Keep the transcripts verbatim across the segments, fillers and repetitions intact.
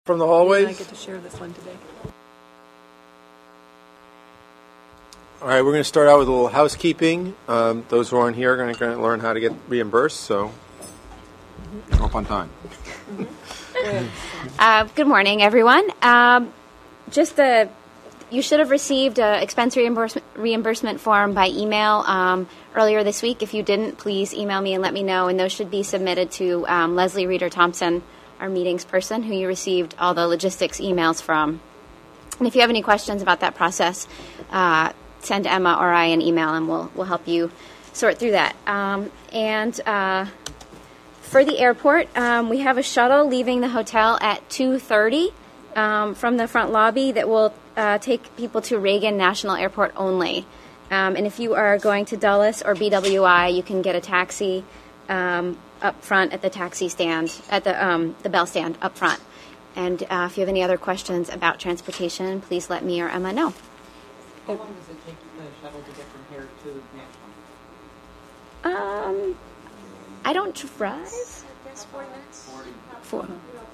from the hallways. I get to share this one today. All right, we're going to start out with a little housekeeping. Um, those who aren't here are going to learn how to get reimbursed, so mm-hmm. Show up on time. Mm-hmm. uh, good morning, everyone. Um, just the, you should have received an expense reimbursement, reimbursement form by email um, earlier this week. If you didn't, please email me and let me know, and those should be submitted to um, Leslie Reeder Thompson, our meetings person, who you received all the logistics emails from. And if you have any questions about that process, uh, send Emma or I an email, and we'll we'll help you sort through that. Um, and uh, for the airport, um, we have a shuttle leaving the hotel at two thirty um, from the front lobby that will uh, take people to Reagan National Airport only. Um, and if you are going to Dulles or B W I, you can get a taxi um, up front at the taxi stand, at the um, the bell stand up front. And uh, if you have any other questions about transportation, please let me or Emma know. How long does it take the shuttle to get from here to National? Um, I don't drive. forty minutes. Four.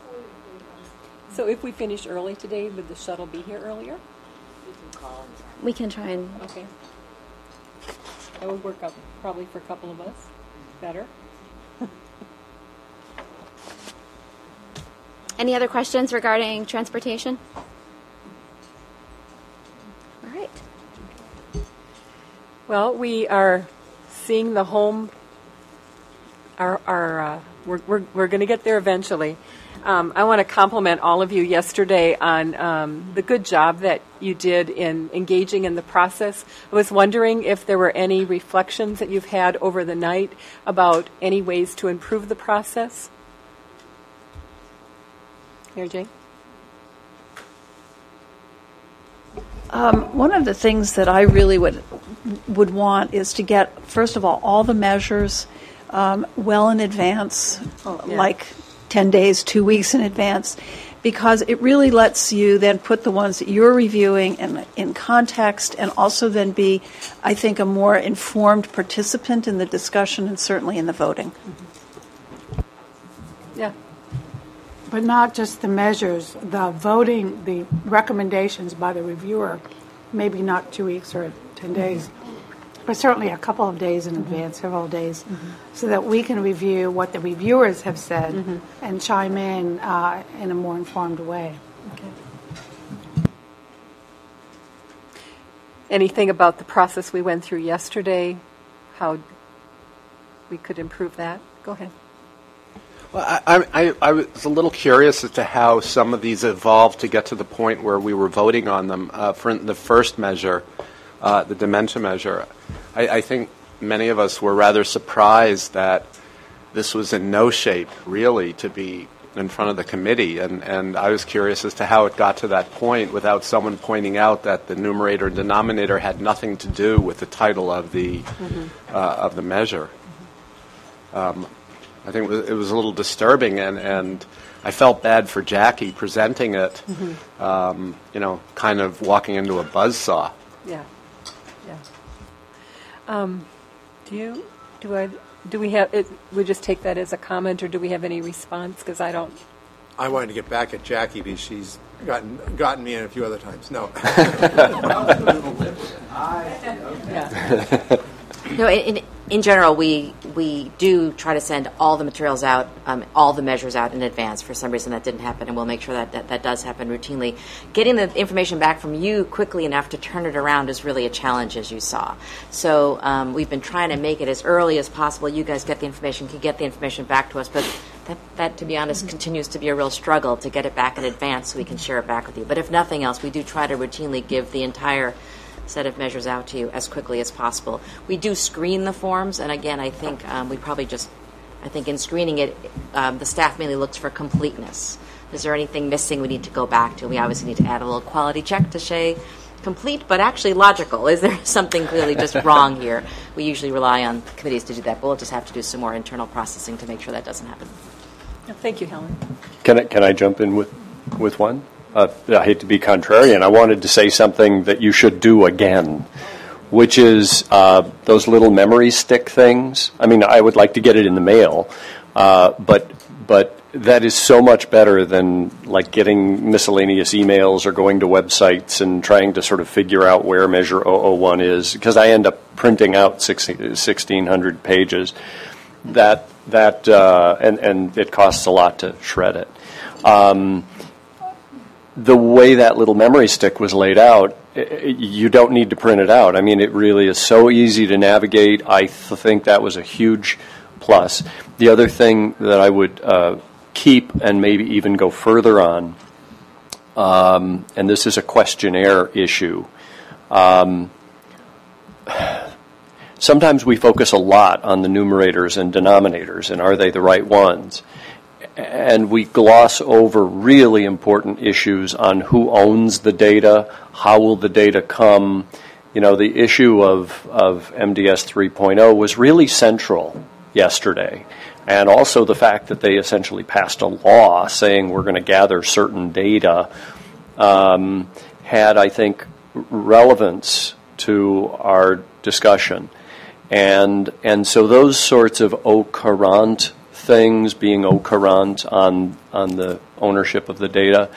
So if we finish early today, would the shuttle be here earlier? You can call and We can try and. Okay. That would work out probably for a couple of us. Better. Any other questions regarding transportation? All right. Well, we are seeing the home. Our, our uh, we're we're we're going to get there eventually. Um, I want to compliment all of you yesterday on um, the good job that you did in engaging in the process. I was wondering if there were any reflections that you've had over the night about any ways to improve the process. Mary Jane? Um, one of the things that I really would would want is to get, first of all, all the measures um, well in advance, Oh, yeah. like ten days, two weeks in advance, because it really lets you then put the ones that you're reviewing in, in context, and also then be, I think, a more informed participant in the discussion and certainly in the voting. Mm-hmm. Yeah. But not just the measures, the voting, the recommendations by the reviewer, maybe not two weeks or ten days, but certainly a couple of days in mm-hmm. advance, several days, mm-hmm. so that we can review what the reviewers have said mm-hmm. and chime in uh, in a more informed way. Okay. Anything about the process we went through yesterday, how we could improve that? Go ahead. Well, I, I, I was a little curious as to how some of these evolved to get to the point where we were voting on them. Uh, for the first measure, uh, the dementia measure, I, I think many of us were rather surprised that this was in no shape, really, to be in front of the committee. And, and I was curious as to how it got to that point without someone pointing out that the numerator and denominator had nothing to do with the title of the, mm-hmm. uh, of the measure. Um, I think it was, it was a little disturbing, and, and I felt bad for Jackie presenting it, mm-hmm. um, you know, kind of walking into a buzzsaw. Yeah, yeah. Um, do you, do I, do we have, it, we just take that as a comment, or do we have any response? Because I don't. I wanted to get back at Jackie because she's gotten gotten me in a few other times. No. Yeah. No, in, in general, we we do try to send all the materials out, um, all the measures out in advance. For some reason, that didn't happen, and we'll make sure that, that that does happen routinely. Getting the information back from you quickly enough to turn it around is really a challenge, as you saw. So um, we've been trying to make it as early as possible. You guys get the information, can get the information back to us, but that, that to be honest, mm-hmm. continues to be a real struggle to get it back in advance so we can share it back with you. But if nothing else, we do try to routinely give the entire set of measures out to you as quickly as possible. We do screen the forms, and again, I think um, we probably just, I think in screening it, um, the staff mainly looks for completeness. Is there anything missing we need to go back to? We obviously need to add a little quality check to say complete, but actually logical. Is there something clearly just wrong here? We usually rely on committees to do that, but we'll just have to do some more internal processing to make sure that doesn't happen. Thank you, Helen. Can I, can I jump in with, with one? Uh, I hate to be contrarian. I wanted to say something that you should do again, which is uh, those little memory stick things. I mean, I would like to get it in the mail, uh, but but that is so much better than like getting miscellaneous emails or going to websites and trying to sort of figure out where measure zero zero one is, because I end up printing out sixteen hundred pages. That that uh, and and it costs a lot to shred it. Um, the way that little memory stick was laid out, you don't need to print it out. I mean, it really is so easy to navigate. I th- think that was a huge plus. The other thing that I would uh, keep and maybe even go further on, um, and this is a questionnaire issue. Um, sometimes we focus a lot on the numerators and denominators, and are they the right ones? And we gloss over really important issues on who owns the data, how will the data come. You know, the issue of, of M D S three point oh was really central yesterday. And also the fact that they essentially passed a law saying we're going to gather certain data um, had, I think, relevance to our discussion. And and so those sorts of au courant things, being au courant on on the ownership of the data,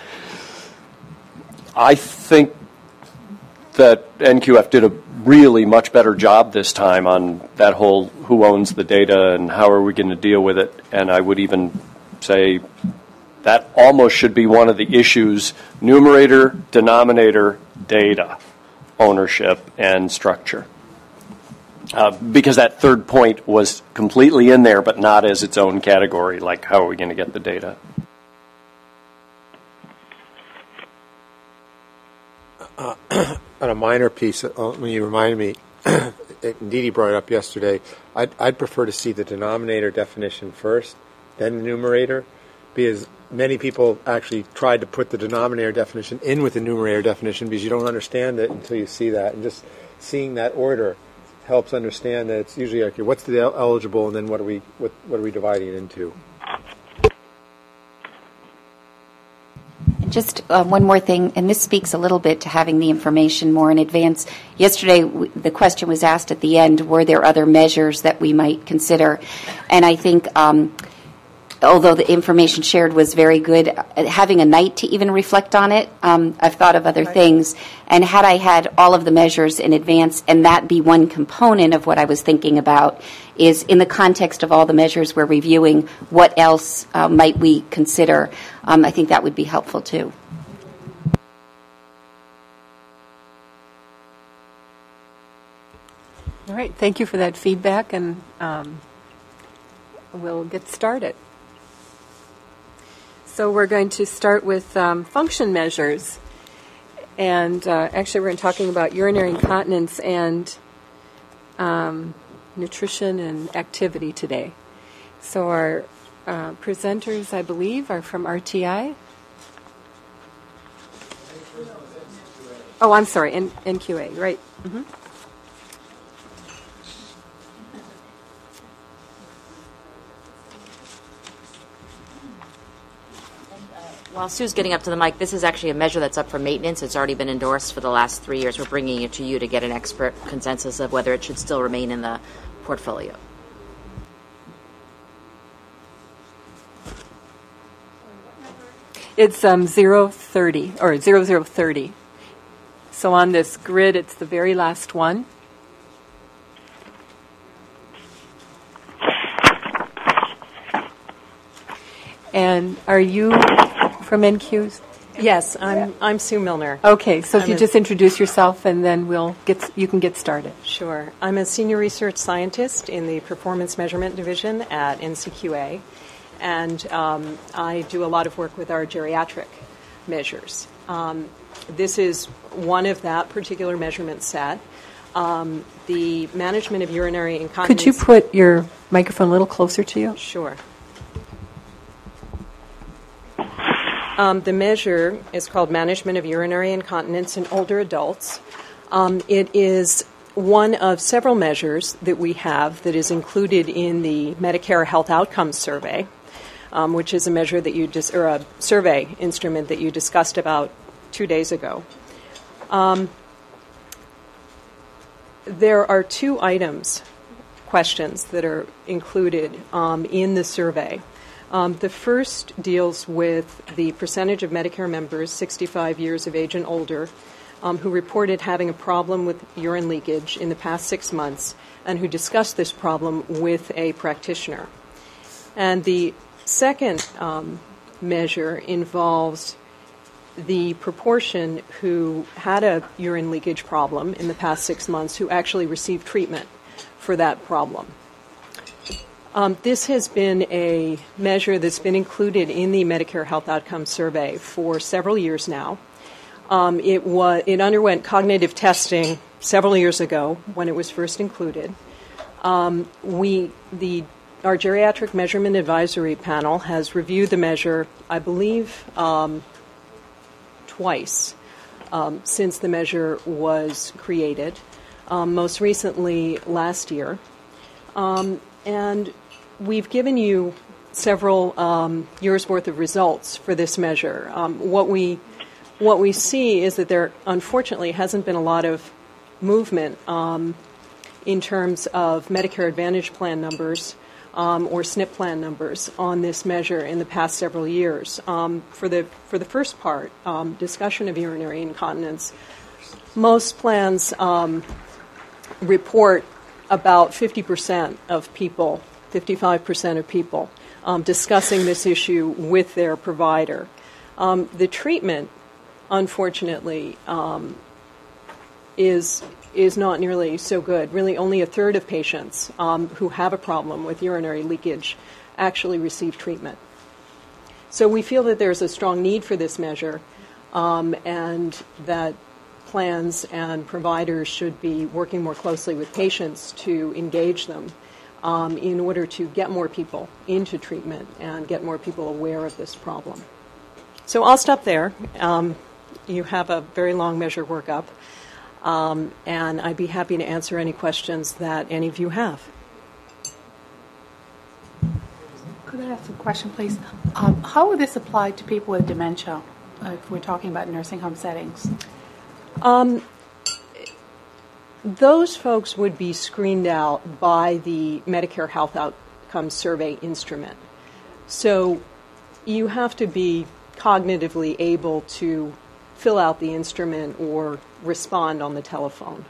I think that N Q F did a really much better job this time on that whole who owns the data and how are we going to deal with it. And I would even say that almost should be one of the issues: numerator, denominator, data, ownership, and structure. Uh, because that third point was completely in there, but not as its own category, like how are we going to get the data? Uh, on a minor piece, uh, when you reminded me, and Dee Dee brought it up yesterday, I'd, I'd prefer to see the denominator definition first, then the numerator, because many people actually tried to put the denominator definition in with the numerator definition because you don't understand it until you see that, and just seeing that order helps understand that it's usually okay. What's the el- eligible, and then what are we what what are we dividing it into? Just uh, one more thing, and this speaks a little bit to having the information more in advance. Yesterday, w- the question was asked at the end: were there other measures that we might consider? And I think, um, although the information shared was very good, uh, having a night to even reflect on it, um, I've thought of other right. things. And had I had all of the measures in advance, and that be one component of what I was thinking about, is in the context of all the measures we're reviewing, what else uh, might we consider? Um, I think that would be helpful too. All right, thank you for that feedback, and um, we'll get started. So we're going to start with um, function measures. And uh, actually, we're going to be talking about urinary incontinence and um, nutrition and activity today. So our uh, presenters, I believe, are from R T I. Oh, I'm sorry, N- N Q A, right. Mm-hmm. While Sue's getting up to the mic, this is actually a measure that's up for maintenance. It's already been endorsed for the last three years. We're bringing it to you to get an expert consensus of whether it should still remain in the portfolio. It's um, zero thirty, or zero zero thirty. So on this grid, it's the very last one. And are you from N Q's? Yes, I'm I'm Sue Milner. Okay, so if I'm you a, just introduce yourself, and then we'll get you can get started. Sure. I'm a senior research scientist in the Performance Measurement Division at N C Q A, and um, I do a lot of work with our geriatric measures. Um, this is one of that particular measurement set. Um, the management of urinary incontinence. Could you put your microphone a little closer to you? Sure. Um, the measure is called Management of Urinary Incontinence in Older Adults. Um, it is one of several measures that we have that is included in the Medicare Health Outcomes Survey, um, which is a measure that you dis- or a survey instrument that you discussed about two days ago. Um, there are two items, questions that are included um, in the survey. Um, the first deals with the percentage of Medicare members sixty-five years of age and older um, who reported having a problem with urine leakage in the past six months and who discussed this problem with a practitioner. And the second um, measure involves the proportion who had a urine leakage problem in the past six months who actually received treatment for that problem. Um, this has been a measure that's been included in the Medicare Health Outcomes Survey for several years now. Um, it was it underwent cognitive testing several years ago when it was first included. Um, we the our geriatric measurement advisory panel has reviewed the measure, I believe, um, twice um, since the measure was created. Um, most recently last year. Um, and we've given you several um, years' worth of results for this measure. Um, what we what we see is that there, unfortunately, hasn't been a lot of movement um, in terms of Medicare Advantage plan numbers um, or S N P plan numbers on this measure in the past several years. Um, for the for the first part, um, discussion of urinary incontinence, most plans um, report about fifty percent of people, fifty-five percent of people, um, discussing this issue with their provider. Um, the treatment, unfortunately, um, is is not nearly so good. Really, only a third of patients um, who have a problem with urinary leakage actually receive treatment. So we feel that there's a strong need for this measure, um, and that plans and providers should be working more closely with patients to engage them um, in order to get more people into treatment and get more people aware of this problem. So I'll stop there. Um, you have a very long measure workup, um, and I'd be happy to answer any questions that any of you have. Could I ask a question, please? Um, how would this apply to people with dementia, uh, if we're talking about nursing home settings? Um, those folks would be screened out by the Medicare Health Outcomes Survey instrument. So you have to be cognitively able to fill out the instrument or respond on the telephone.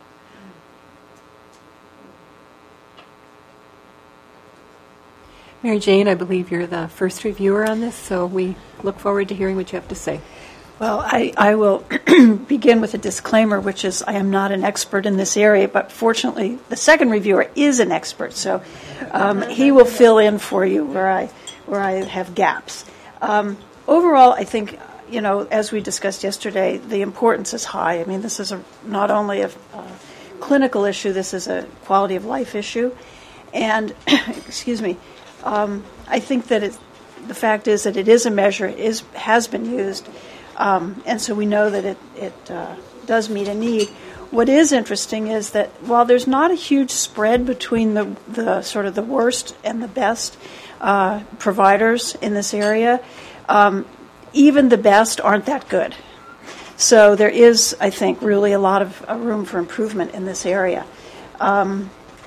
Mary Jane, I believe you're the first reviewer on this, so we look forward to hearing what you have to say. Well, I, I will begin with a disclaimer, which is I am not an expert in this area, but fortunately the second reviewer is an expert, so um, he will fill in for you where I where I have gaps. Um, overall, I think, you know, as we discussed yesterday, the importance is high. I mean, this is a, not only a, a clinical issue, this is a quality of life issue. And, excuse me, um, I think that it, the fact is that it is a measure, it is, has been used, um, and so we know that it, it uh, does meet a need. What is interesting is that while there's not a huge spread between the, the sort of the worst and the best uh, providers in this area, um, even the best aren't that good. So there is, I think, really a lot of uh, room for improvement in this area. Um,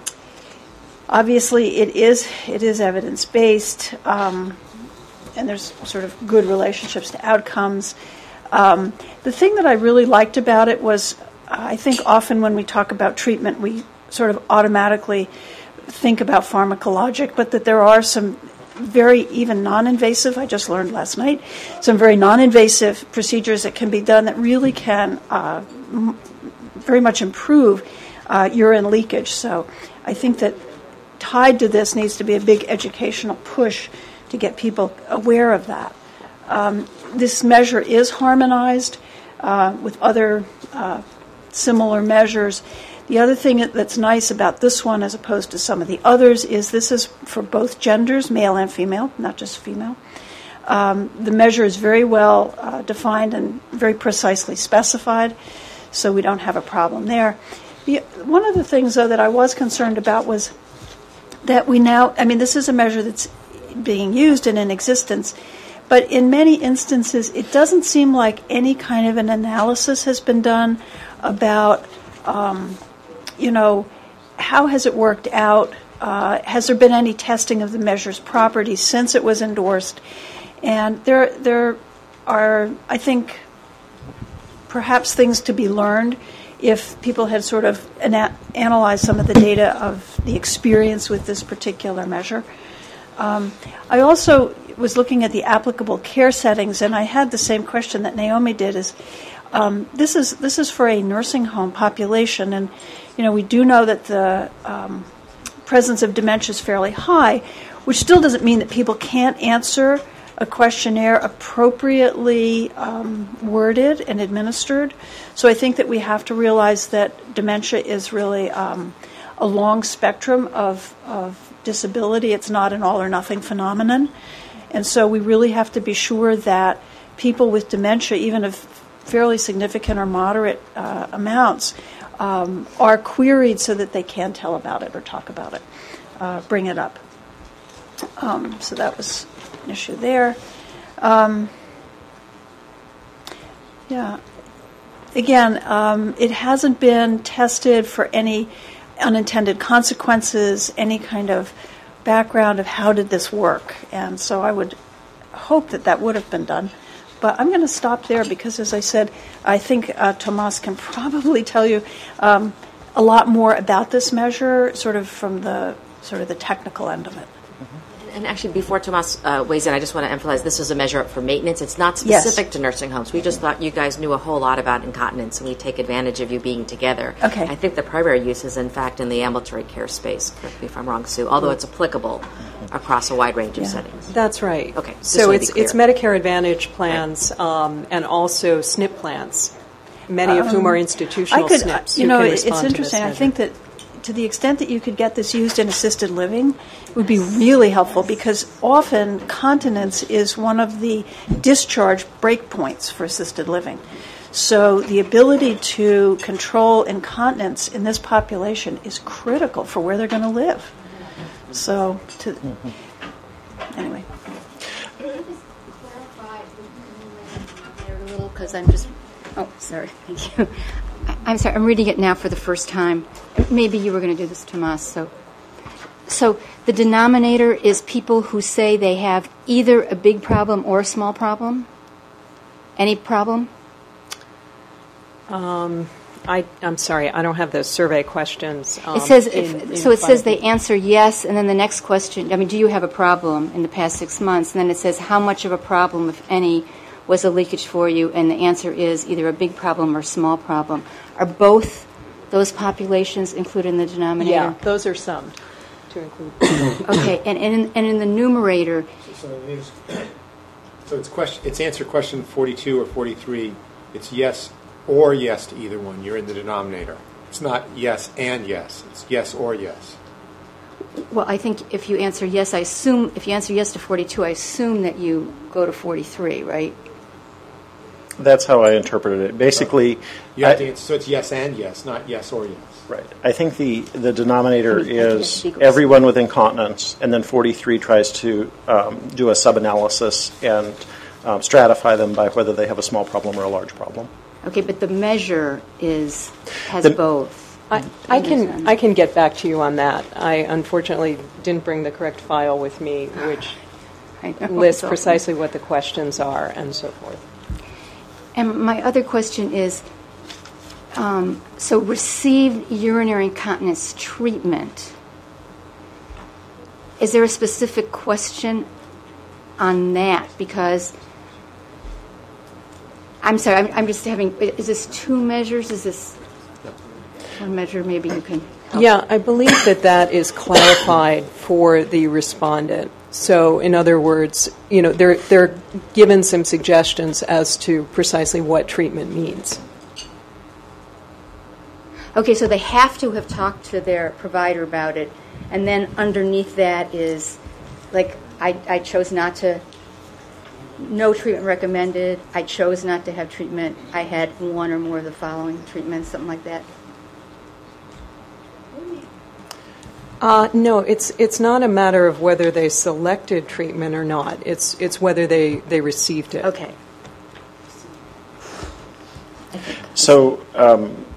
obviously, it is it is evidence-based, um, and there's sort of good relationships to outcomes. Um, the thing that I really liked about it was, I think often when we talk about treatment, we sort of automatically think about pharmacologic, but that there are some very even non-invasive, I just learned last night, some very non-invasive procedures that can be done that really can uh, m- very much improve uh, urine leakage. So I think that tied to this needs to be a big educational push to get people aware of that. Um, this measure is harmonized uh, with other uh, similar measures. The other thing that's nice about this one as opposed to some of the others is this is for both genders, male and female, not just female. Um, the measure is very well uh, defined and very precisely specified, so we don't have a problem there. The, one of the things, though, that I was concerned about was that we now, I mean, this is a measure that's being used and in existence, but in many instances it doesn't seem like any kind of an analysis has been done about, um, you know, how has it worked out uh, has there been any testing of the measure's properties since it was endorsed? And there, there are, I think, perhaps things to be learned if people had sort of ana- analyzed some of the data of the experience with this particular measure. Um, I also was looking at the applicable care settings, and I had the same question that Naomi did. Is um, this is this is for a nursing home population, and you know we do know that the um, presence of dementia is fairly high, which still doesn't mean that people can't answer a questionnaire appropriately um, worded and administered. So I think that we have to realize that dementia is really um, a long spectrum of, of disability. It's not an all or nothing phenomenon. And so we really have to be sure that people with dementia, even of fairly significant or moderate uh, amounts, um, are queried so that they can tell about it or talk about it, uh, bring it up. Um, so that was an issue there. Um, yeah. Again, um, it hasn't been tested for any unintended consequences, any kind of background of how did this work. And so I would hope that that would have been done. But I'm going to stop there because, as I said, I think uh, Tomas can probably tell you um, a lot more about this measure, sort of from the sort of the technical end of it. And actually, before Tomas uh, weighs in, I just want to emphasize this is a measure for maintenance. It's not specific Yes. to nursing homes. We just thought you guys knew a whole lot about incontinence, and we take advantage of you being together. Okay. I think the primary use is, in fact, in the ambulatory care space. Correct me if I'm wrong, Sue, although it's applicable across a wide range of Yeah. settings. That's right. Okay, just So wanted to it's be it's Medicare Advantage plans um, and also S N P plans, many of whom are institutional I could, S N Ps. you who know, can it's respond to this interesting. I measure. think that to the extent that you could get this used in assisted living, it would be really helpful because often continence is one of the discharge breakpoints for assisted living. So the ability to control incontinence in this population is critical for where they're going to live. So, to, anyway. Because I'm just, oh, sorry, thank you. I- I'm sorry, I'm reading it now for the first time. Maybe you were going to do this, Tomas. So, so the denominator is people who say they have either a big problem or a small problem? Any problem? Um, I, I'm sorry, I don't have those survey questions. Um, It says, in- if, in so it front says of me. they answer yes, and then the next question, I mean, do you have a problem in the past six months? And then it says, how much of a problem, if any, was a leakage for you? And the answer is either a big problem or small problem. Are both those populations included in the denominator? Yeah, those are summed to include. Okay, and, and, in, and in the numerator, So, it is, so it's question. It's answer question forty-two or forty-three. It's yes or yes to either one. You're in the denominator. It's not yes and yes. It's yes or yes. well, I think if you answer yes, I assume, if you answer yes to forty-two, I assume that you go to forty-three, right? That's how I interpreted it. Basically, You have I- to answer, so it's yes and yes, not yes or yes. right. I think the, the denominator I mean, I think is it's equals. everyone with incontinence, and then forty-three tries to um, do a sub-analysis and um, stratify them by whether they have a small problem or a large problem. Okay, but the measure is, has The- both. I, I can understand. I can get back to you on that. I unfortunately didn't bring the correct file with me, which I know, lists so- precisely what the questions are and so forth. And my other question is, um, so received urinary incontinence treatment, is there a specific question on that? Because, I'm sorry, I'm, I'm just having, is this two measures? Is this one measure? Maybe you can help. Yeah, I believe that that is clarified for the respondent. So, in other words, you know, they're they're given some suggestions as to precisely what treatment means. Okay, so they have to have talked to their provider about it, and then underneath that is, like, I, I chose not to, no treatment recommended, I chose not to have treatment, I had one or more of the following treatments, something like that. Uh, no, it's it's not a matter of whether they selected treatment or not. It's it's whether they, they received it. Okay. So um,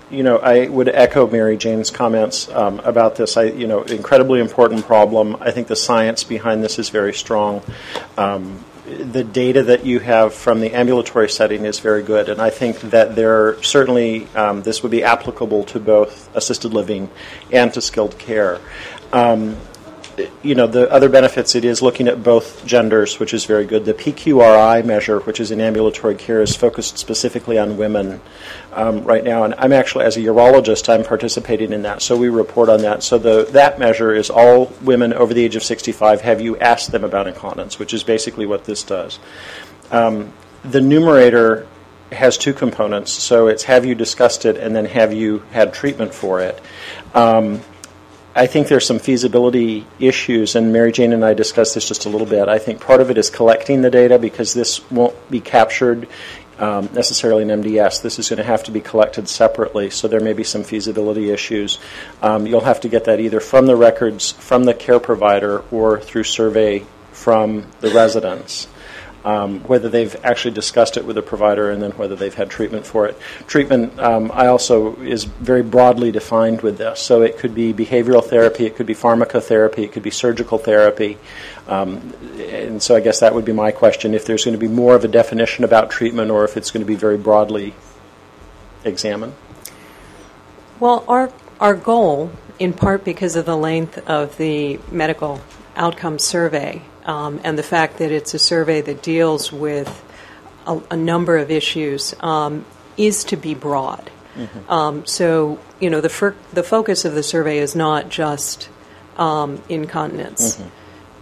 you know, I would echo Mary Jane's comments um, about this. I, you know, incredibly important problem. I think the science behind this is very strong. Um, the data that you have from the ambulatory setting is very good, and I think that there certainly um, this would be applicable to both assisted living and to skilled care. Um, You know, the other benefits, it is looking at both genders, which is very good. The P Q R I measure, which is in ambulatory care, is focused specifically on women um, right now. And I'm actually, as a urologist, I'm participating in that, so we report on that. So the that measure is all women over the age of sixty-five. Have you asked them about incontinence, which is basically what this does. Um, the numerator has two components. So it's have you discussed it, and then have you had treatment for it. Um, I think there's some feasibility issues, and Mary Jane and I discussed this just a little bit. I think part of it is collecting the data, because this won't be captured um, necessarily in M D S. This is going to have to be collected separately, so there may be some feasibility issues. Um, you'll have to get that either from the records from the care provider or through survey from the residents. Um, whether they've actually discussed it with a provider, and then whether they've had treatment for it. Treatment, um, I also, is very broadly defined with this. So it could be behavioral therapy, it could be pharmacotherapy, it could be surgical therapy. Um, and so I guess that would be my question, if there's going to be more of a definition about treatment, or if it's going to be very broadly examined. Well, our, our goal, in part because of the length of the medical outcome survey, Um, and the fact that it's a survey that deals with a, a number of issues, um, is to be broad. Mm-hmm. Um, so, you know, the fir- the focus of the survey is not just um, incontinence. Mm-hmm.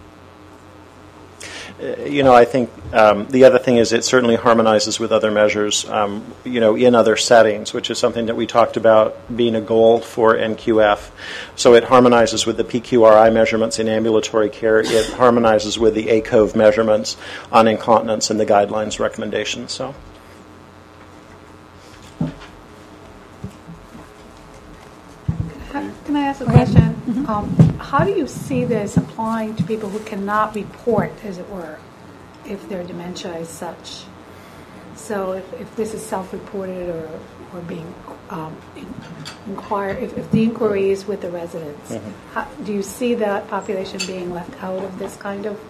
Uh, you know, I think um, the other thing is it certainly harmonizes with other measures, um, you know, in other settings, which is something that we talked about being a goal for N Q F. So it harmonizes with the P Q R I measurements in ambulatory care. It harmonizes with the A C O V measurements on incontinence and the guidelines recommendations. So. Can I ask a question? Mm-hmm. Um, how do you see this applying to people who cannot report, as it were, if their dementia is such? So if, if this is self-reported or, or being um, in, inquired, if, if the inquiry is with the residents, mm-hmm. how, do you see that population being left out of this kind of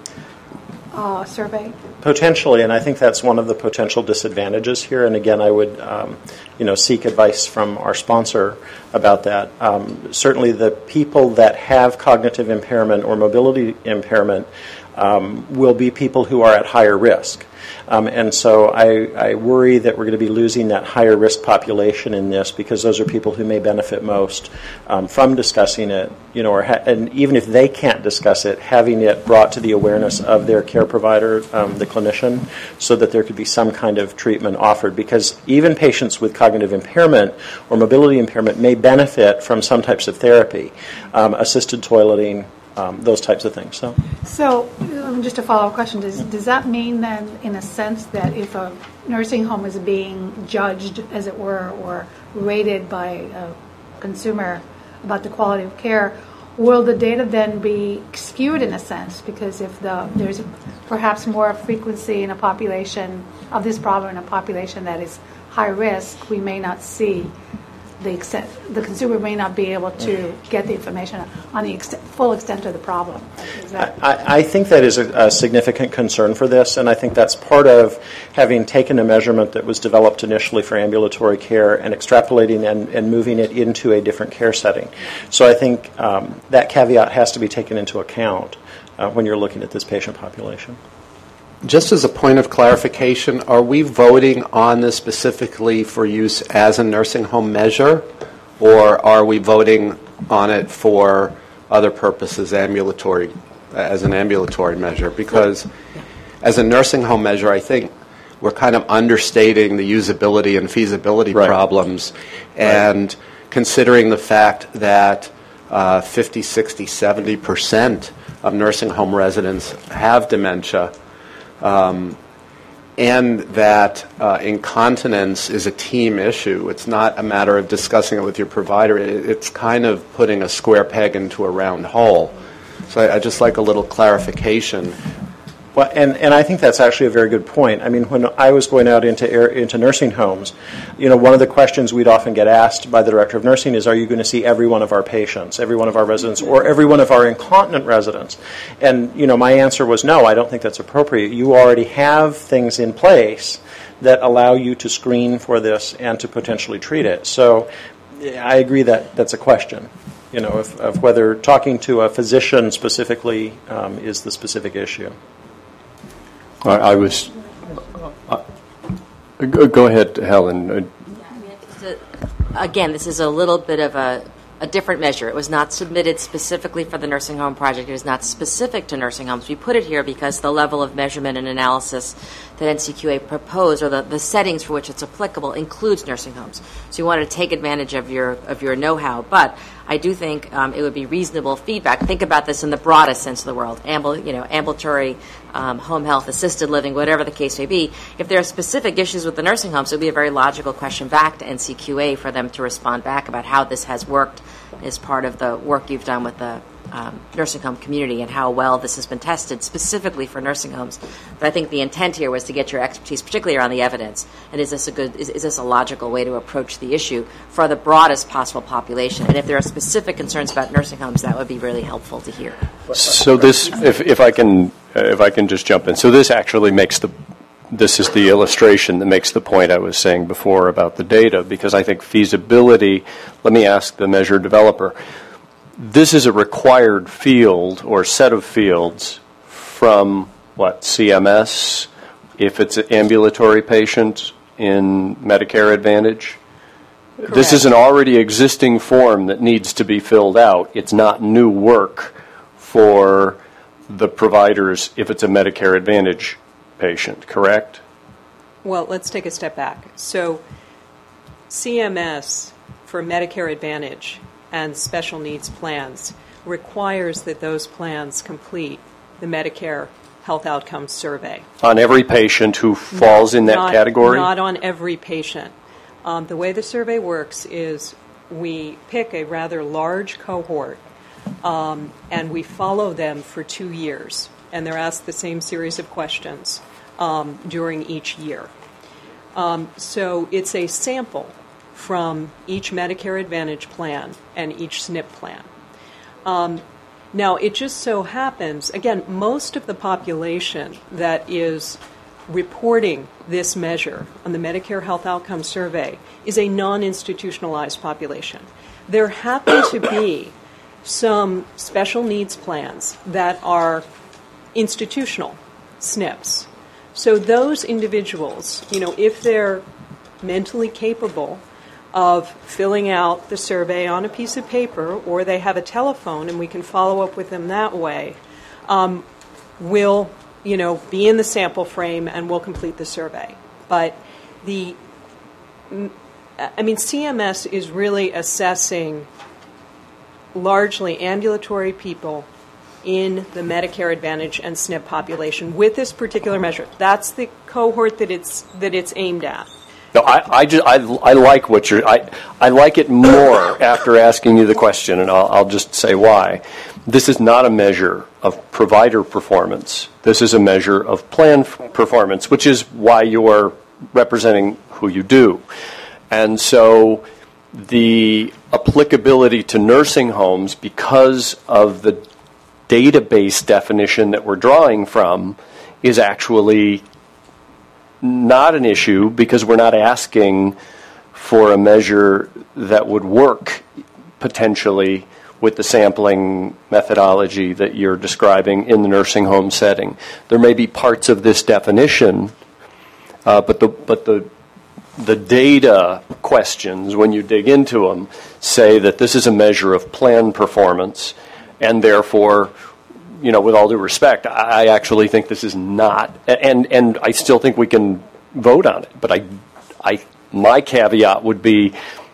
uh, survey? Potentially, and I think that's one of the potential disadvantages here. And again, I would, um, you know, seek advice from our sponsor about that. Um, certainly, the people that have cognitive impairment or mobility impairment um, will be people who are at higher risk. Um, and so I, I worry that we're going to be losing that higher risk population in this, because those are people who may benefit most um, from discussing it, you know, or ha- and even if they can't discuss it, having it brought to the awareness of their care provider, um, the clinician, so that there could be some kind of treatment offered. Because even patients with cognitive impairment or mobility impairment may benefit from some types of therapy, um, assisted toileting, Um, those types of things. So, so um, just a follow-up question: Does does that mean then, in a sense, that if a nursing home is being judged, as it were, or rated by a consumer about the quality of care, will the data then be skewed in a sense? Because if the there's perhaps more frequency in a population of this problem in a population that is high risk, we may not see. The, extent, the consumer may not be able to get the information on the ex- full extent of the problem. Is that I, I think that is a, a significant concern for this, and I think that's part of having taken a measurement that was developed initially for ambulatory care and extrapolating and, and moving it into a different care setting. So I think um, that caveat has to be taken into account uh, when you're looking at this patient population. Just as a point of clarification, are we voting on this specifically for use as a nursing home measure, or are we voting on it for other purposes, ambulatory, as an ambulatory measure? Because as a nursing home measure, I think we're kind of understating the usability and feasibility right. problems, and right. considering the fact that uh, fifty, sixty, seventy percent of nursing home residents have dementia, Um, and that uh, incontinence is a team issue. It's not a matter of discussing it with your provider. It, it's kind of putting a square peg into a round hole. So I, I just like a little clarification. Well, and, and I think that's actually a very good point. I mean, when I was going out into air, into nursing homes, you know, one of the questions we'd often get asked by the director of nursing is, are you going to see every one of our patients, every one of our residents, or every one of our incontinent residents? And, you know, my answer was no, I don't think that's appropriate. You already have things in place that allow you to screen for this and to potentially treat it. So I agree that that's a question, you know, of, of whether talking to a physician specifically um, is the specific issue. I, I was. Uh, go, go ahead, Helen. Again, this is a little bit of a, a different measure. It was not submitted specifically for the nursing home project. It is not specific to nursing homes. We put it here because the level of measurement and analysis that N C Q A proposed, or the, the settings for which it's applicable, includes nursing homes. So you want to take advantage of your of your know-how. But I do think um, it would be reasonable feedback. Think about this in the broadest sense of the world: Ambul, you know, ambulatory, um, home health, assisted living, whatever the case may be. If there are specific issues with the nursing homes, it would be a very logical question back to N C Q A for them to respond back about how this has worked as part of the work you've done with the um, nursing home community and how well this has been tested specifically for nursing homes. But I think the intent here was to get your expertise, particularly around the evidence. And is this a good? Is, is this a logical way to approach the issue for the broadest possible population? And if there are specific concerns about nursing homes, that would be really helpful to hear. So this, if, if I can, uh, if I can just jump in. So this actually makes the. This is the illustration that makes the point I was saying before about the data, because I think feasibility, let me ask the measure developer, this is a required field or set of fields from, what, C M S, if it's an ambulatory patient in Medicare Advantage? Correct. This is an already existing form that needs to be filled out. It's not new work for the providers if it's a Medicare Advantage patient, correct? Well, let's take a step back. So C M S for Medicare Advantage and special needs plans requires that those plans complete the Medicare Health Outcomes Survey. On every patient who falls not, in that not, category? Not on every patient. Um, the way the survey works is we pick a rather large cohort um, and we follow them for two years. And they're asked the same series of questions um, during each year. Um, so it's a sample from each Medicare Advantage plan and each S N P plan. Um, now, it just so happens, again, most of the population that is reporting this measure on the Medicare Health Outcomes Survey is a non-institutionalized population. There happen to be some special needs plans that are institutional S N Ps. So those individuals, you know, if they're mentally capable of filling out the survey on a piece of paper, or they have a telephone and we can follow up with them that way, um, will, you know, be in the sample frame and will complete the survey. But the, I mean, C M S is really assessing largely ambulatory people in the Medicare Advantage and S N P population with this particular measure. That's the cohort that it's that it's aimed at. No, I, I, just, I, I like what you're. I, I like it more after asking you the question, and I'll, I'll just say why. This is not a measure of provider performance. This is a measure of plan f- performance, which is why you're representing who you do. And so the applicability to nursing homes, because of the database definition that we're drawing from, is actually not an issue, because we're not asking for a measure that would work potentially with the sampling methodology that you're describing in the nursing home setting. There may be parts of this definition, uh, but the but the the data questions, when you dig into them, say that this is a measure of plan performance, and therefore, you know, with all due respect, I actually think this is not, and and I still think we can vote on it. But I, I, my caveat would be,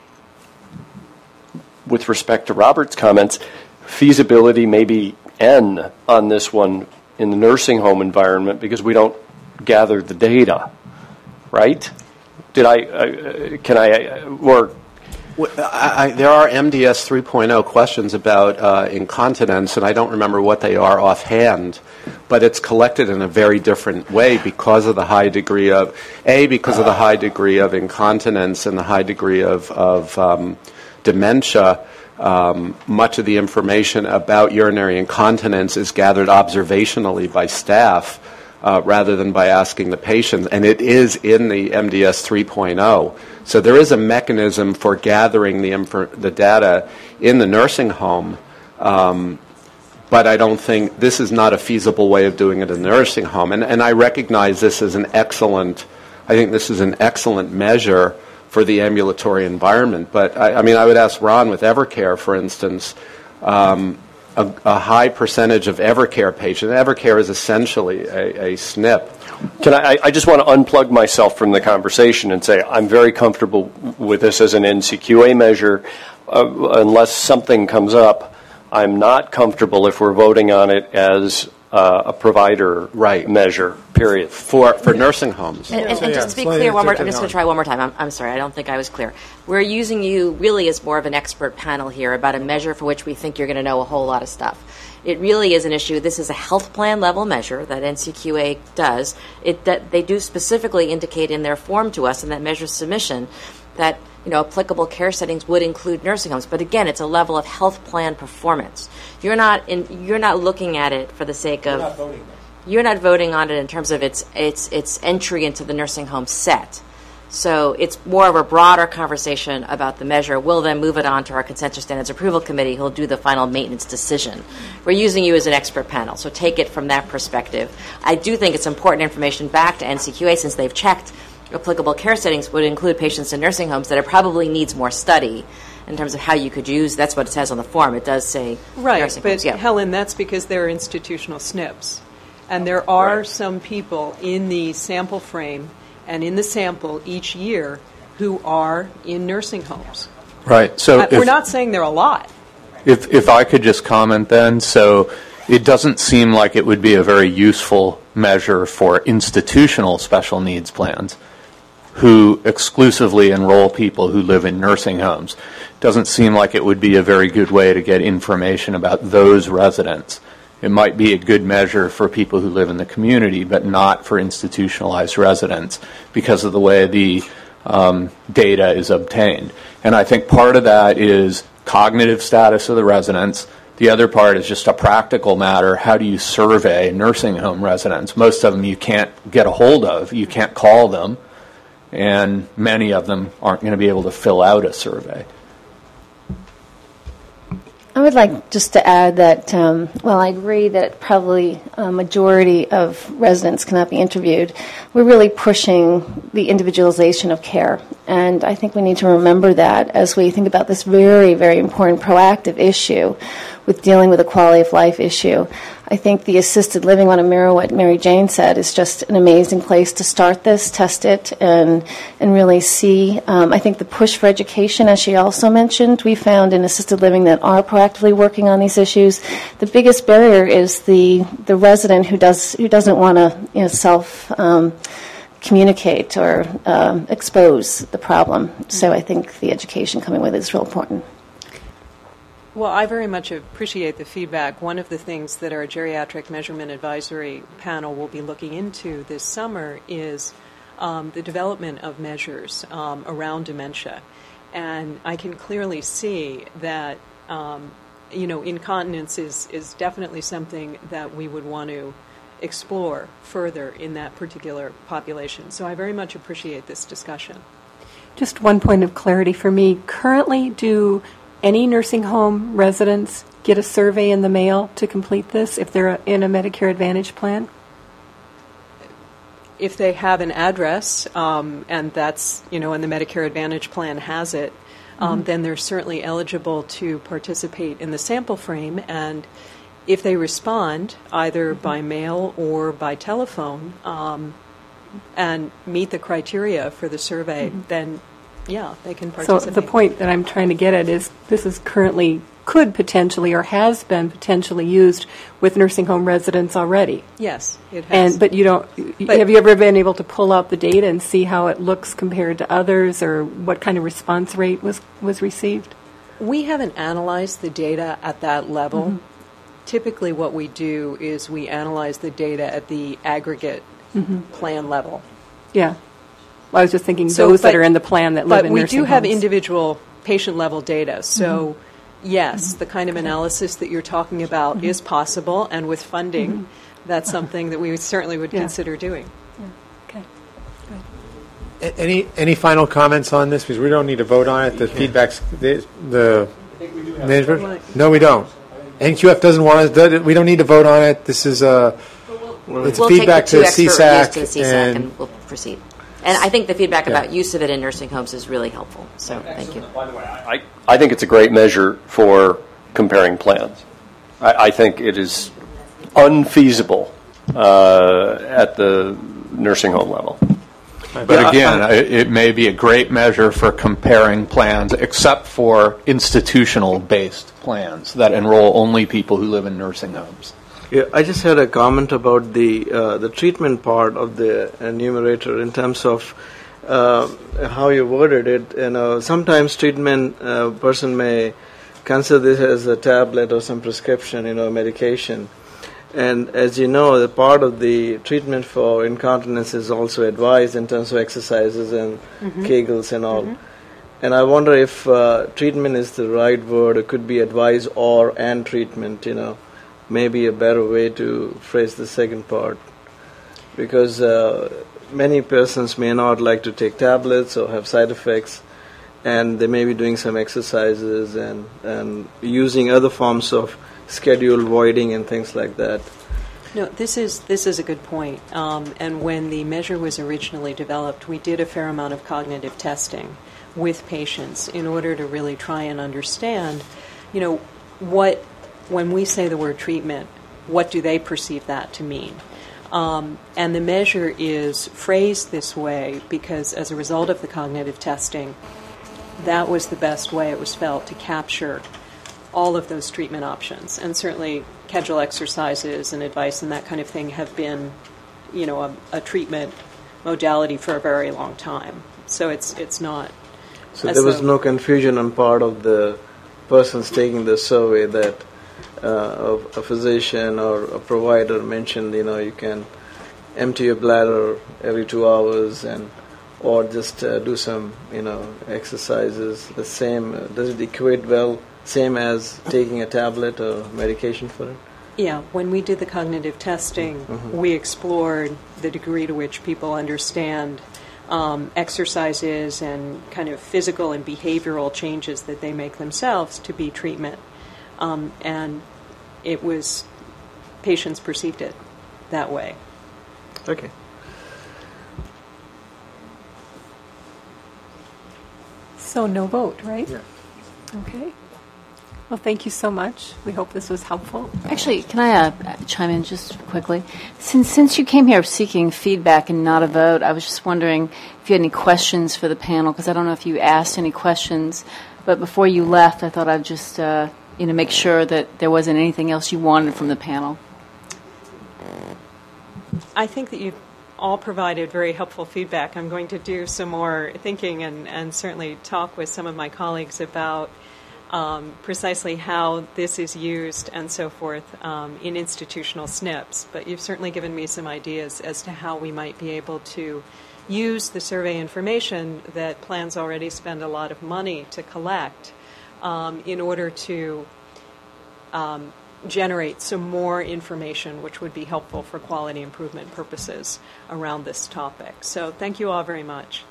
with respect to Robert's comments, feasibility may be N on this one in the nursing home environment because we don't gather the data, right? Did I? Uh, can I? Uh, or Well, I, I, there are M D S three point oh questions about uh, incontinence, and I don't remember what they are offhand, but it's collected in a very different way because of the high degree of, A, because of the high degree of incontinence and the high degree of, of um, dementia. Um, much of the information about urinary incontinence is gathered observationally by staff uh, rather than by asking the patient, and it is in the M D S three point oh. So there is a mechanism for gathering the, infor- the data in the nursing home, um, but I don't think this is not a feasible way of doing it in the nursing home. And, and I recognize this as an excellent, I think this is an excellent measure for the ambulatory environment. But, I, I mean, I would ask Ron with Evercare, for instance, um, a, a high percentage of Evercare patients, Evercare is essentially a, a S N P. Can I, I just want to unplug myself from the conversation and say I'm very comfortable with this as an N C Q A measure. Uh, unless something comes up, I'm not comfortable if we're voting on it as uh, a provider right. measure, period. For for nursing homes. And, and, and just to be clear, one more, I'm just going to try one more time. I'm, I'm sorry, I don't think I was clear. We're using you really as more of an expert panel here about a measure for which we think you're going to know a whole lot of stuff. It really is an issue. This is a health plan level measure that N C Q A does. It that they do specifically indicate in their form to us in that measure submission that you know applicable care settings would include nursing homes. But again, it's a level of health plan performance. You're not in, you're not looking at it for the sake of. You're not voting. You're not voting on it in terms of its its its entry into the nursing home set. So it's more of a broader conversation about the measure. We'll then move it on to our consensus standards approval committee who'll do the final maintenance decision. We're using you as an expert panel, so take it from that perspective. I do think it's important information back to N C Q A since they've checked applicable care settings would include patients in nursing homes that it probably needs more study in terms of how you could use. That's what it says on the form. It does say right, nursing but homes. Yeah. Helen, that's because they're institutional S N Ps. And there are right. some people in the sample frame and in the sample each year who are in nursing homes. Right. So uh, if, we're not saying they're a lot. If if I could just comment then, so it doesn't seem like it would be a very useful measure for institutional special needs plans who exclusively enroll people who live in nursing homes. Doesn't seem like it would be a very good way to get information about those residents. It might be a good measure for people who live in the community, but not for institutionalized residents because of the way the um, data is obtained. And I think part of that is cognitive status of the residents. The other part is just a practical matter. How do you survey nursing home residents? Most of them you can't get a hold of. You can't call them. And many of them aren't going to be able to fill out a survey. I would like just to add that, um, while I agree that probably a majority of residents cannot be interviewed, we're really pushing the individualization of care. And I think we need to remember that as we think about this very, very important proactive issue with dealing with a quality of life issue. I think the assisted living, want to mirror what Mary Jane said, is just an amazing place to start this, test it, and and really see. Um, I think the push for education, as she also mentioned, we found in assisted living that are proactively working on these issues. The biggest barrier is the the resident who does who doesn't want to you know, self um, communicate or um, expose the problem. So I think the education coming with it is real important. Well, I very much appreciate the feedback. One of the things that our Geriatric Measurement Advisory panel will be looking into this summer is um, the development of measures um, around dementia. And I can clearly see that, um, you know, incontinence is, is definitely something that we would want to explore further in that particular population. So I very much appreciate this discussion. Just one point of clarity for me. Currently, do any nursing home residents get a survey in the mail to complete this if they're in a Medicare Advantage plan? If they have an address, um, and that's, you know, and the Medicare Advantage plan has it, um, mm-hmm. then they're certainly eligible to participate in the sample frame. And if they respond, either mm-hmm. by mail or by telephone, um, and meet the criteria for the survey, mm-hmm. then yeah, they can So participate. the point that I'm trying to get at is this is currently, could potentially or has been potentially used with nursing home residents already. Yes, it has. And but you don't. But- have you ever been able to pull out the data and see how it looks compared to others, or what kind of response rate was was received? We haven't analyzed the data at that level. Mhm. Typically, what we do is we analyze the data at the aggregate Mhm. plan level. Yeah. Well, I was just thinking So, those that but- are in the plan that live But in we nursing do have homes. individual patient level data. So, Mhm. yes, the kind of analysis that you're talking about Mhm. is possible, and with funding, Mhm. that's something that we certainly would Yeah. consider doing. Okay. A- Any any final comments on this? Because we don't need to vote on it. The feedback's the, the management. No, we don't. N Q F doesn't want us. We don't need to vote on it. This is a. It's we'll feedback take the two to expert C SAC, reviews to the C SAC and, and we'll proceed. And I think the feedback Yeah. about use of it in nursing homes is really helpful. So thank you. I, I think it's a great measure for comparing plans. I, I think it is unfeasible uh, at the nursing home level. But again, it, it may be a great measure for comparing plans, except for institutional-based plans that enroll only people who live in nursing homes. Yeah, I just had a comment about the uh, the treatment part of the enumerator in terms of uh, how you worded it. You know, sometimes treatment uh, person may consider this as a tablet or some prescription, you know, medication. And as you know, the part of the treatment for incontinence is also advised in terms of exercises and Mhm. Kegels and all. Mhm. And I wonder if uh, treatment is the right word. It could be advice or and treatment, you know. Maybe a better way to phrase the second part. Because uh, many persons may not like to take tablets or have side effects, and they may be doing some exercises and, and using other forms of schedule voiding and things like that. No, this is this is a good point. Um, and when the measure was originally developed, we did a fair amount of cognitive testing with patients in order to really try and understand, you know, what when we say the word treatment, what do they perceive that to mean? Um, and the measure is phrased this way because, as a result of the cognitive testing, that was the best way it was felt to capture all of those treatment options. And certainly casual exercises and advice and that kind of thing have been, you know, a, a treatment modality for a very long time. So it's it's not. So as there was though- no confusion on part of the persons taking the survey that uh, a physician or a provider mentioned, you know, you can empty your bladder every two hours and or just uh, do some, you know, exercises. The same, uh, does it equate well, same as taking a tablet or medication for it? Yeah, when we did the cognitive testing, Mhm. we explored the degree to which people understand um, exercises and kind of physical and behavioral changes that they make themselves to be treatment. Um, and it was, patients perceived it that way. Okay. So no vote, right? Yeah. Okay. Well, thank you so much. We hope this was helpful. Actually, can I uh, chime in just quickly? Since since you came here seeking feedback and not a vote, I was just wondering if you had any questions for the panel, because I don't know if you asked any questions, but before you left, I thought I'd just uh, you know make sure that there wasn't anything else you wanted from the panel. I think that you've all provided very helpful feedback. I'm going to do some more thinking and, and certainly talk with some of my colleagues about um, precisely how this is used and so forth um, in institutional S N Ps. But you've certainly given me some ideas as to how we might be able to use the survey information that plans already spend a lot of money to collect um, in order to um, generate some more information which would be helpful for quality improvement purposes around this topic. So thank you all very much.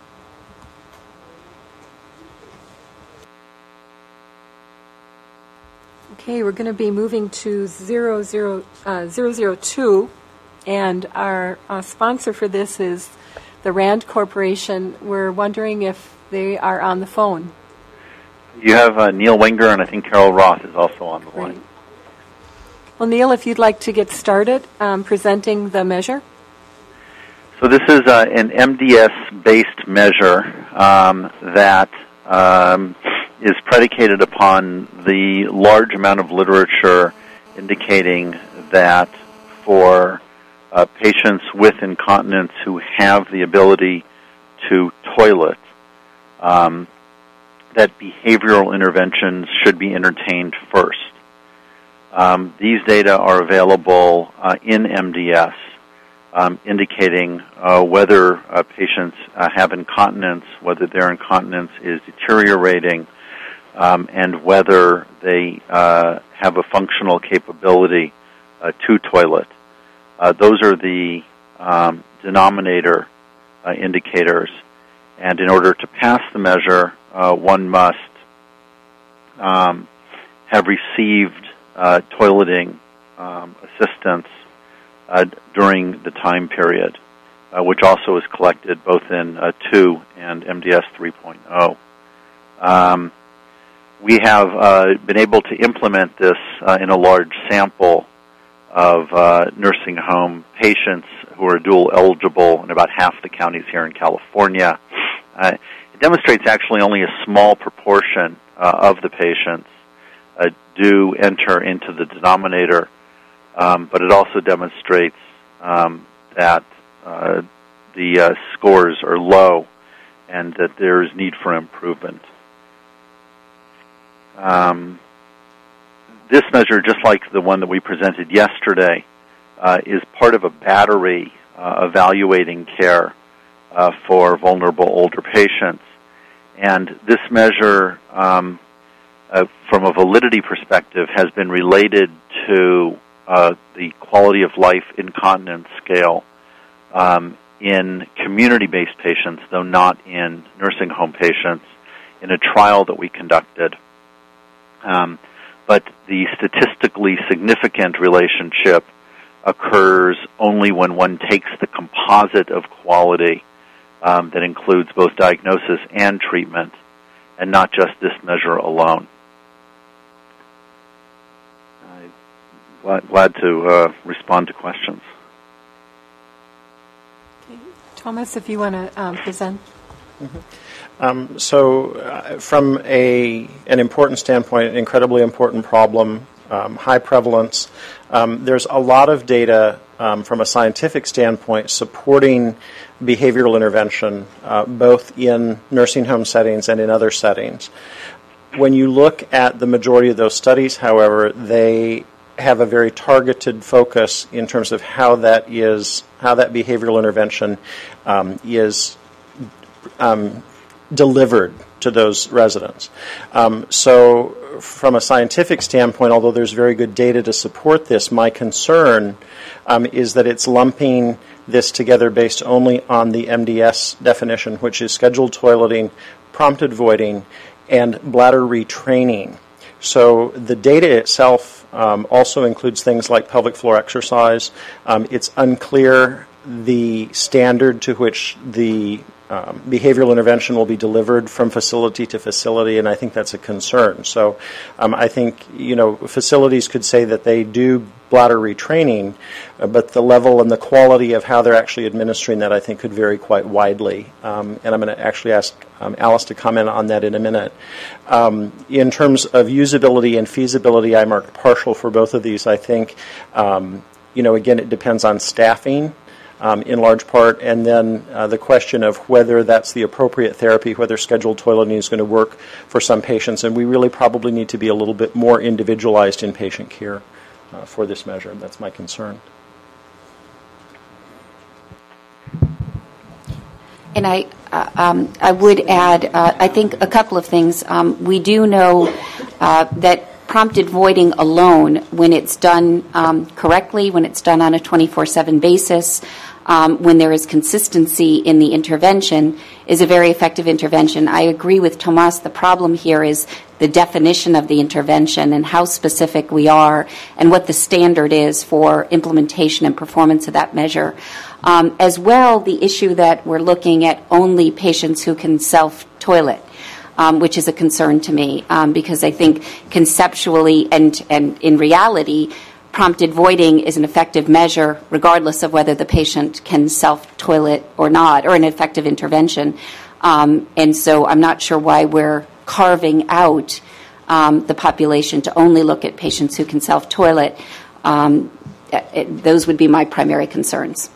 Okay, we're going to be moving to zero zero, uh, zero zero two, and our uh, sponsor for this is the RAND Corporation. We're wondering if they are on the phone. You have uh, Neil Wenger, and I think Carol Roth is also on the line. Well, Neil, if you'd like to get started um, presenting the measure. So this is uh, an M D S-based measure um, that um, is predicated upon the large amount of literature indicating that for uh, patients with incontinence who have the ability to toilet, um, that behavioral interventions should be entertained first. Um, these data are available uh, in M D S, um, indicating uh, whether uh, patients uh, have incontinence, whether their incontinence is deteriorating, um, and whether they uh, have a functional capability uh, to toilet. Uh, those are the um, denominator uh, indicators, and in order to pass the measure, uh, one must um, have received uh, toileting um, assistance uh, during the time period, uh, which also is collected both in uh, two and M D S three point oh. Um, we have uh, been able to implement this uh, in a large sample of uh, nursing home patients who are dual eligible in about half the counties here in California. Uh, it demonstrates actually only a small proportion uh, of the patients uh, do enter into the denominator, um, but it also demonstrates um, that uh, the uh, scores are low and that there is need for improvement. Um, this measure, just like the one that we presented yesterday, uh, is part of a battery uh, evaluating care uh, for vulnerable older patients. And this measure, um, uh, from a validity perspective, has been related to uh, the quality of life incontinence scale um, in community-based patients, though not in nursing home patients, in a trial that we conducted. Um, but the statistically significant relationship occurs only when one takes the composite of quality um, that includes both diagnosis and treatment, and not just this measure alone. I'm glad, glad to uh, respond to questions. Okay. Thomas, if you want to um, present. Mm-hmm. Um, so uh, from a an important standpoint, an incredibly important problem, um, high prevalence, um, there's a lot of data um, from a scientific standpoint supporting behavioral intervention, uh, both in nursing home settings and in other settings. When you look at the majority of those studies, however, they have a very targeted focus in terms of how that is, how that behavioral intervention um, is um, delivered to those residents. Um, so from a scientific standpoint, although there's very good data to support this, my concern um, is that it's lumping this together based only on the M D S definition, which is scheduled toileting, prompted voiding, and bladder retraining. So the data itself um, also includes things like pelvic floor exercise. Um, it's unclear the standard to which the Um, behavioral intervention will be delivered from facility to facility, and I think that's a concern. So um, I think, you know, facilities could say that they do bladder retraining, uh, but the level and the quality of how they're actually administering that, I think, could vary quite widely. Um, and I'm going to actually ask um, Alice to comment on that in a minute. Um, in terms of usability and feasibility, I marked partial for both of these. I think, um, you know, again, it depends on staffing. Um, in large part, and then uh, the question of whether that's the appropriate therapy, whether scheduled toileting is going to work for some patients, and we really probably need to be a little bit more individualized in patient care uh, for this measure. That's my concern. And I, uh, um, I would add, uh, I think a couple of things. Um, we do know uh, that prompted voiding alone, when it's done um, correctly, when it's done on a twenty-four seven basis, um, when there is consistency in the intervention, is a very effective intervention. I agree with Tomas. The problem here is the definition of the intervention and how specific we are and what the standard is for implementation and performance of that measure. Um, as well, the issue that we're looking at only patients who can self-toilet. Um, which is a concern to me um, because I think conceptually and, and in reality, prompted voiding is an effective measure, regardless of whether the patient can self-toilet or not, or an effective intervention. Um, and so I'm not sure why we're carving out um, the population to only look at patients who can self-toilet. Um, it, those would be my primary concerns.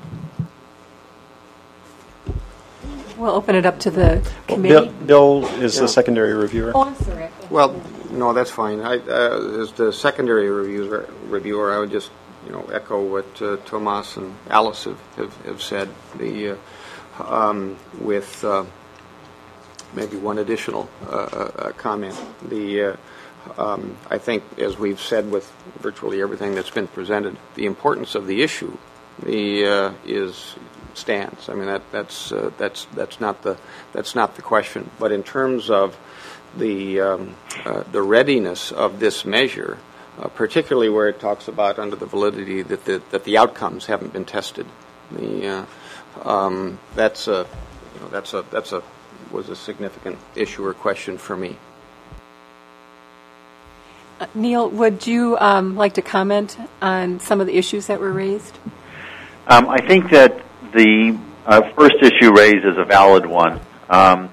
We'll open it up to the Well, committee. Bill, Bill is Yeah. the secondary reviewer. Oh, I'm sorry. Well, no, that's fine. I, uh, as the secondary reviewer, reviewer, I would just, you know, echo what uh, Tomas and Alice have, have, have said. The uh, um, with uh, maybe one additional uh, uh, comment. The uh, um, I think, as we've said with virtually everything that's been presented, the importance of the issue, the uh, is. stands. I mean that that's uh, that's that's not the that's not the question. But in terms of the um, uh, the readiness of this measure, uh, particularly where it talks about under the validity that the that the outcomes haven't been tested, the uh, um, that's a you know that's a that's a was a significant issue or question for me. Uh, Neil, would you um, like to comment on some of the issues that were raised? Um, I think that the uh, first issue raised is a valid one. Um,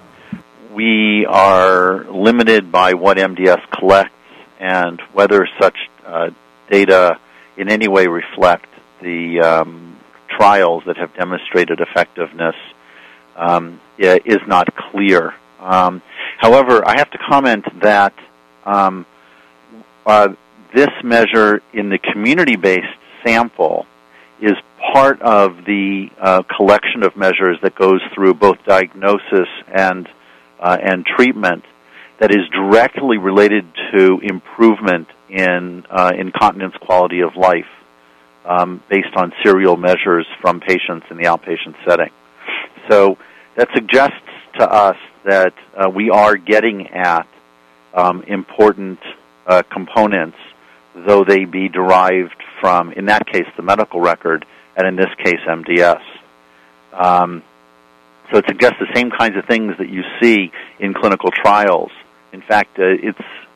we are limited by what M D S collects and whether such uh, data in any way reflect the um, trials that have demonstrated effectiveness um, is not clear. Um, however, I have to comment that um, uh, this measure in the community-based sample is part of the uh, collection of measures that goes through both diagnosis and uh, and treatment that is directly related to improvement in uh, incontinence quality of life um, based on serial measures from patients in the outpatient setting. So that suggests to us that uh, we are getting at um, important uh, components, though they be derived from, in that case, the medical record, and in this case, M D S. Um, so it suggests the same kinds of things that you see in clinical trials. In fact, uh, it's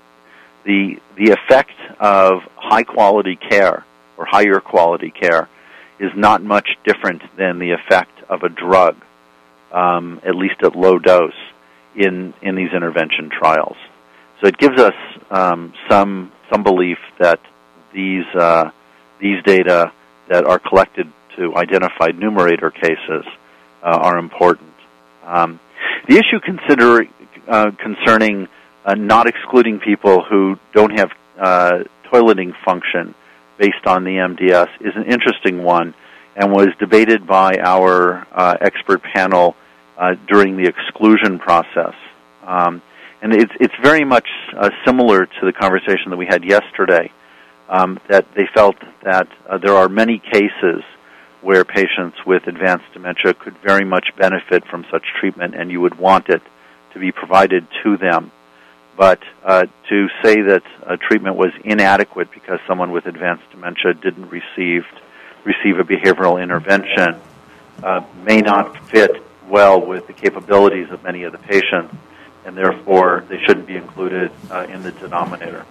the the effect of high-quality care or higher quality care is not much different than the effect of a drug, um, at least at low dose, in, in these intervention trials. So it gives us um, some some belief that these uh, these data that are collected to identify numerator cases uh, are important. Um, the issue consider, uh, concerning uh, not excluding people who don't have uh, toileting function based on the M D S is an interesting one and was debated by our uh, expert panel uh, during the exclusion process. Um, and it's, it's very much uh, similar to the conversation that we had yesterday. Um, that they felt that uh, there are many cases where patients with advanced dementia could very much benefit from such treatment, and you would want it to be provided to them. But uh, to say that uh, treatment was inadequate because someone with advanced dementia didn't receive receive a behavioral intervention uh, may not fit well with the capabilities of many of the patients, and therefore they shouldn't be included uh, in the denominator.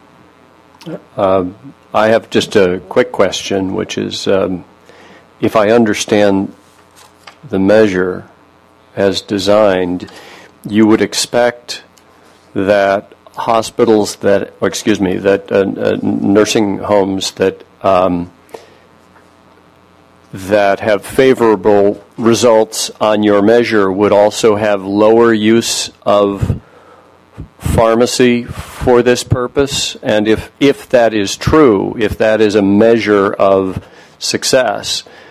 Uh, I have just a quick question, which is, um, if I understand the measure as designed, you would expect that hospitals that, or excuse me, that uh, uh, nursing homes that um, that have favorable results on your measure would also have lower use of pharmacy for this purpose? And if, if that is true, if that is a measure of success,